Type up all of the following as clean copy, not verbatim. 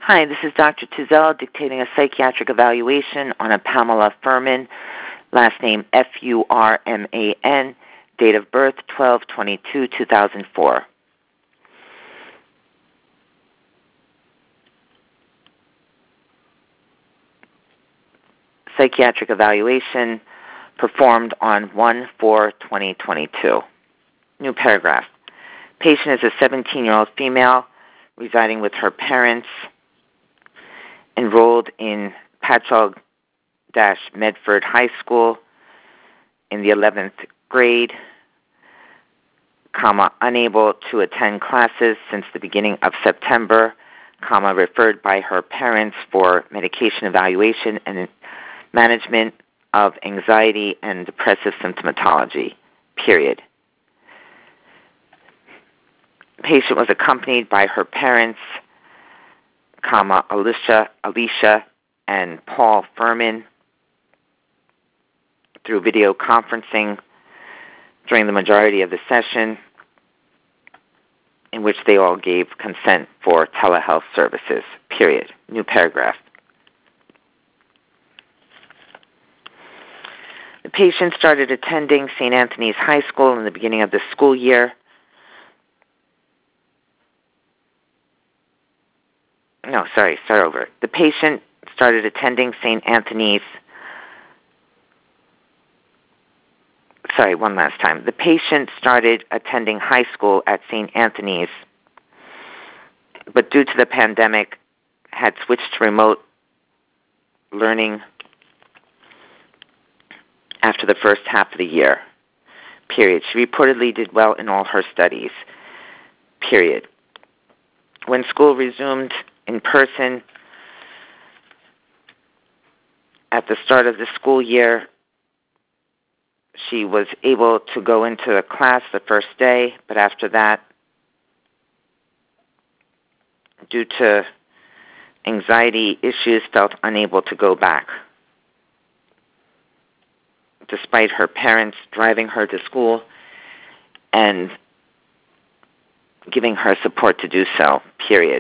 Hi, this is Dr. Tizell dictating a psychiatric evaluation on a Pamela Furman, last name Furman, date of birth 12/22/2004. Psychiatric evaluation performed on 1/4/2022. New paragraph. Patient is a 17-year-old female residing with her parents, enrolled in Patchogue-Medford High School in the 11th grade, unable to attend classes since the beginning of September, referred by her parents for medication evaluation and management of anxiety and depressive symptomatology, period. Patient was accompanied by her parents, Alicia and Paul Furman, through video conferencing during the majority of the session, in which they all gave consent for telehealth services, period. New paragraph. The patient started attending St. Anthony's High School in the beginning of the school year. Start over. The patient started attending St. Anthony's. One last time. The patient started attending high school at St. Anthony's, but due to the pandemic, had switched to remote learning after the first half of the year, period. She reportedly did well in all her studies, period. When school resumed in person at the start of the school year, she was able to go into the class the first day, but after that, due to anxiety issues, felt unable to go back, despite her parents driving her to school and giving her support to do so, period.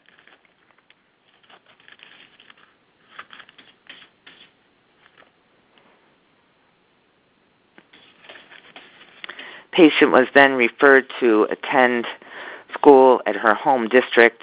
Patient was then referred to attend school at her home district,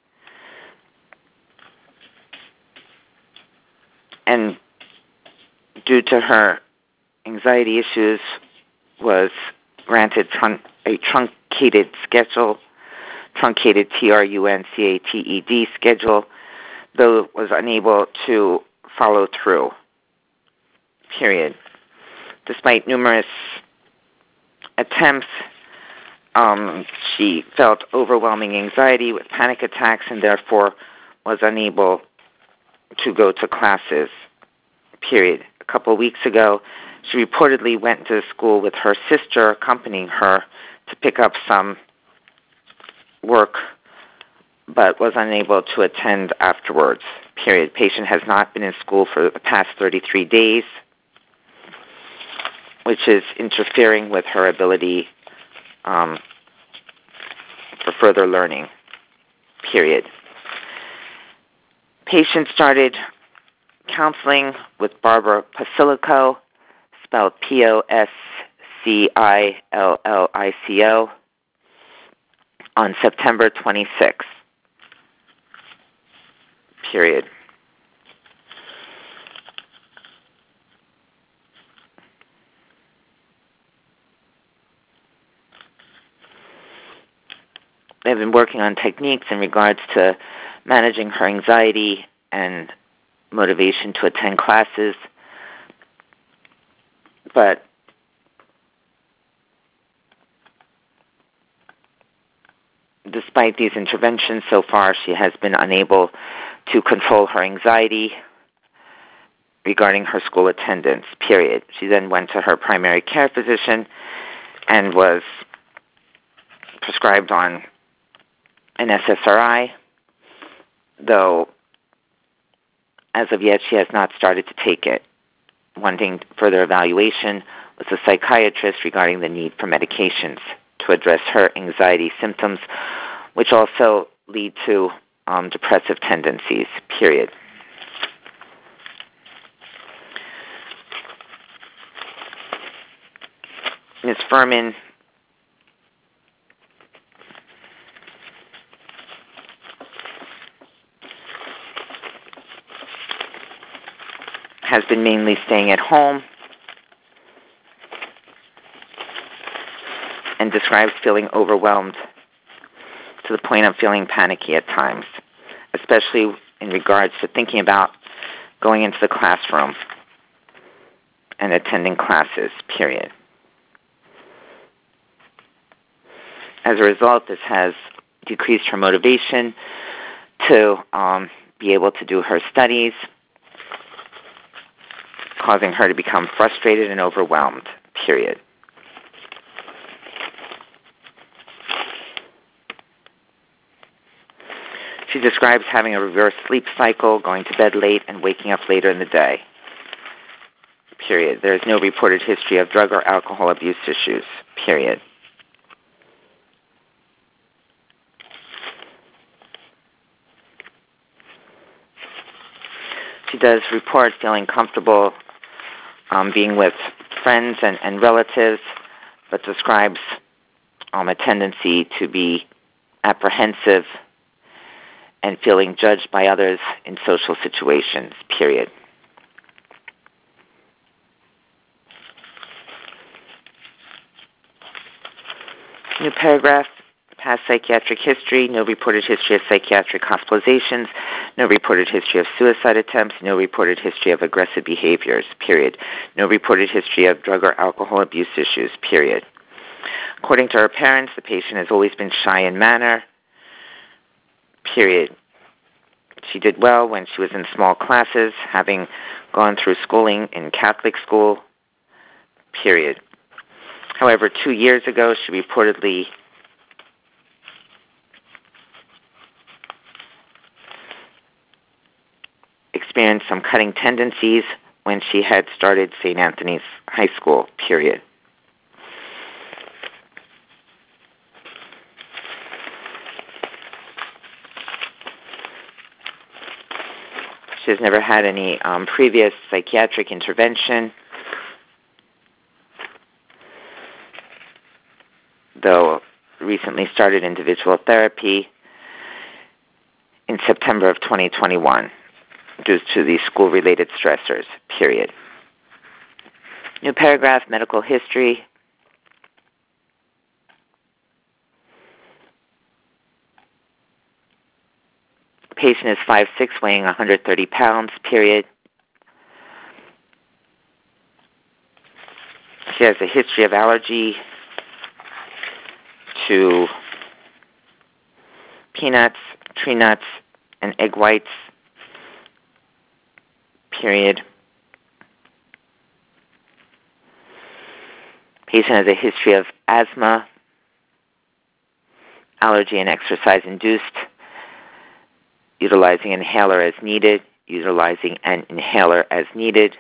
and due to her anxiety issues was granted a truncated schedule, truncated TRUNCATED schedule, though was unable to follow through, period. Despite numerous attempts, she felt overwhelming anxiety with panic attacks and therefore was unable to go to classes, period. A couple of weeks ago, she reportedly went to school with her sister accompanying her to pick up some work, but was unable to attend afterwards, period. Patient has not been in school for the past 33 days, which is interfering with her ability for further learning, period. Patient started counseling with Barbara Pasilico, spelled POSCILLICO, on September 26th, period. They've been working on techniques in regards to managing her anxiety and motivation to attend classes, but despite these interventions so far, she has been unable to control her anxiety regarding her school attendance, period. She then went to her primary care physician and was prescribed on an SSRI, though as of yet she has not started to take it. Wanting further evaluation with a psychiatrist regarding the need for medications to address her anxiety symptoms, which also lead to depressive tendencies, period. Ms. Furman has been mainly staying at home and describes feeling overwhelmed to the point of feeling panicky at times, especially in regards to thinking about going into the classroom and attending classes, period. As a result, this has decreased her motivation to be able to do her studies, causing her to become frustrated and overwhelmed, period. She describes having a reverse sleep cycle, going to bed late, and waking up later in the day, period. There is no reported history of drug or alcohol abuse issues, period. She does report feeling comfortable being with friends and relatives, but describes a tendency to be apprehensive and feeling judged by others in social situations, period. New paragraph, past psychiatric history, no reported history of psychiatric hospitalizations, no reported history of suicide attempts, no reported history of aggressive behaviors, period. No reported history of drug or alcohol abuse issues, period. According to her parents, the patient has always been shy in manner, period. She did well when she was in small classes, having gone through schooling in Catholic school, period. However, 2 years ago, she reportedly experienced some cutting tendencies when she had started St. Anthony's High School, period. She has never had any previous psychiatric intervention, though recently started individual therapy in September of 2021 due to the school-related stressors, period. New paragraph, medical history. Patient is 5'6", weighing 130 pounds, period. She has a history of allergy to peanuts, tree nuts, and egg whites, period. Patient has a history of asthma, allergy and exercise-induced, utilizing inhaler as needed, utilizing an inhaler as needed,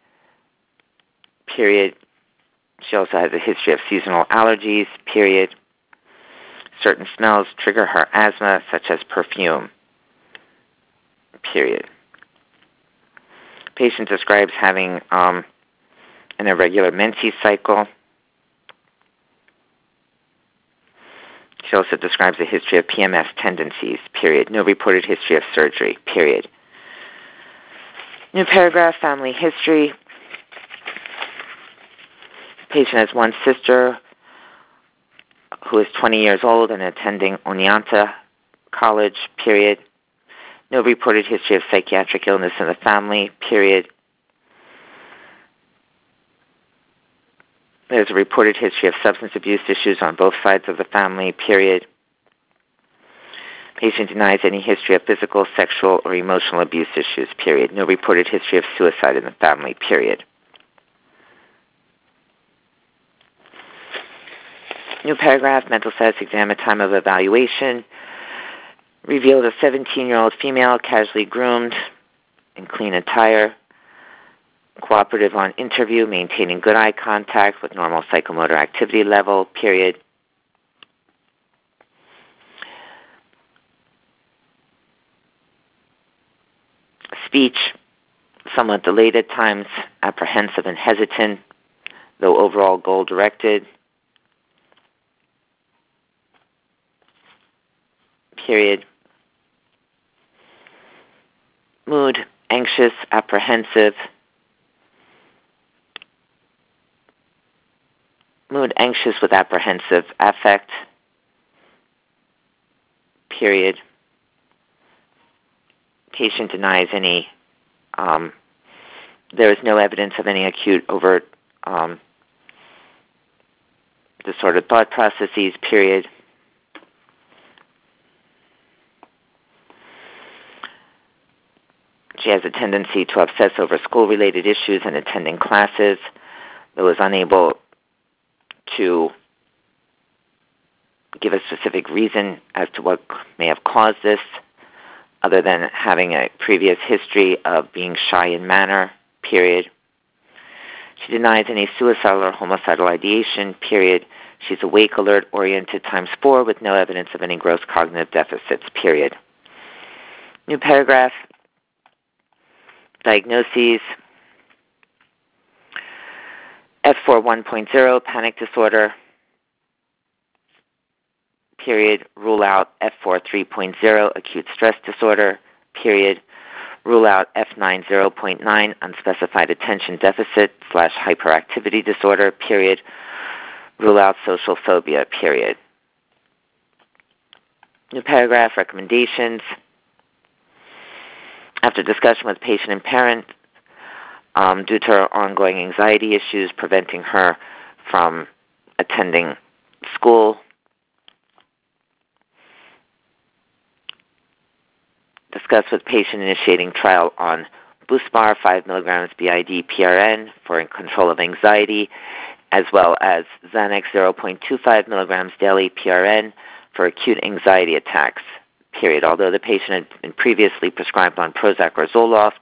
period. She also has a history of seasonal allergies, period. Certain smells trigger her asthma, such as perfume, period. Patient describes having an irregular Menses cycle. She also describes a history of PMS tendencies, period. No reported history of surgery, period. New paragraph, family history. Patient has one sister who is 20 years old and attending Oneonta College, period. No reported history of psychiatric illness in the family, period. There's a reported history of substance abuse issues on both sides of the family, period. Patient denies any history of physical, sexual, or emotional abuse issues, period. No reported history of suicide in the family, period. New paragraph, mental status exam at time of evaluation. Revealed a 17-year-old female, casually groomed, in clean attire, cooperative on interview, maintaining good eye contact with normal psychomotor activity level, period. Speech, somewhat delayed at times, apprehensive and hesitant, though overall goal-directed. Period. Mood, anxious, apprehensive. Mood, anxious with apprehensive affect. Period. Patient denies any, there is no evidence of any acute overt disordered thought processes, period. She has a tendency to obsess over school-related issues and attending classes, though is unable to give a specific reason as to what may have caused this, other than having a previous history of being shy in manner, period. She denies any suicidal or homicidal ideation, period. She's awake, alert, oriented ×4 with no evidence of any gross cognitive deficits, period. New paragraph. Diagnoses. F4 1.0, panic disorder, period. Rule out F4 3.0, acute stress disorder, period. Rule out F9 0.9, unspecified attention deficit / hyperactivity disorder, period. Rule out social phobia, period. New paragraph, recommendations. After discussion with patient and parent, due to her ongoing anxiety issues preventing her from attending school, discuss with patient initiating trial on Buspar 5 milligrams BID PRN for control of anxiety, as well as Xanax 0.25 milligrams daily PRN for acute anxiety attacks, period. Although the patient had been previously prescribed on Prozac or Zoloft,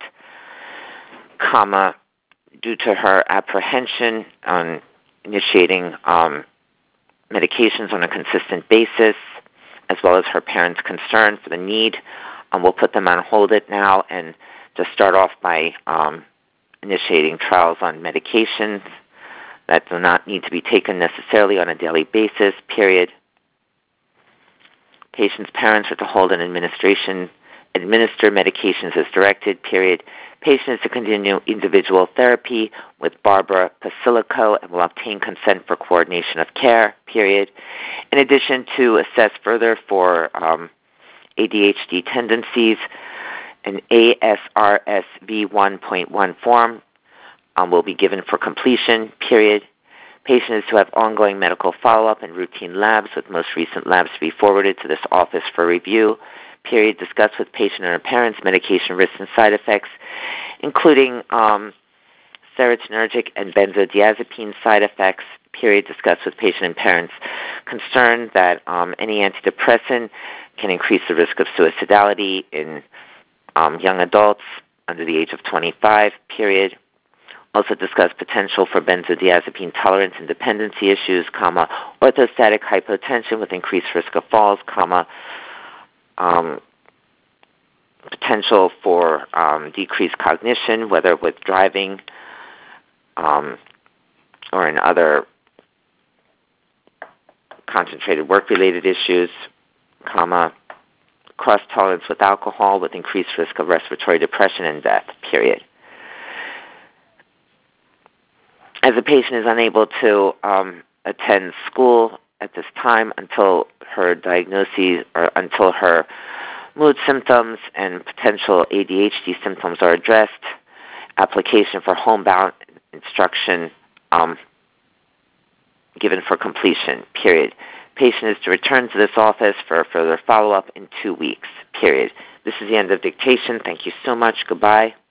due to her apprehension on initiating medications on a consistent basis, as well as her parents' concern for the need, we'll put them on hold it now and just start off by initiating trials on medications that do not need to be taken necessarily on a daily basis, period. Patient's parents are to hold and administer medications as directed, period. Patient is to continue individual therapy with Barbara Pasilico and will obtain consent for coordination of care, period. In addition, to assess further for ADHD tendencies, an ASRSV 1.1 form will be given for completion, period. Patient is to have ongoing medical follow-up and routine labs, with most recent labs to be forwarded to this office for review, period. Discuss with patient and her parents medication risks and side effects, including serotonergic and benzodiazepine side effects, period. Discuss with patient and parents concerned that any antidepressant can increase the risk of suicidality in young adults under the age of 25, period. Also discuss potential for benzodiazepine tolerance and dependency issues, orthostatic hypotension with increased risk of falls, potential for decreased cognition, whether with driving or in other concentrated work-related issues, cross-tolerance with alcohol with increased risk of respiratory depression and death, period. As the patient is unable to attend school at this time until her diagnoses or until her mood symptoms and potential ADHD symptoms are addressed, application for homebound instruction given for completion, period. Patient is to return to this office for further follow-up in 2 weeks, period. This is the end of dictation. Thank you so much. Goodbye.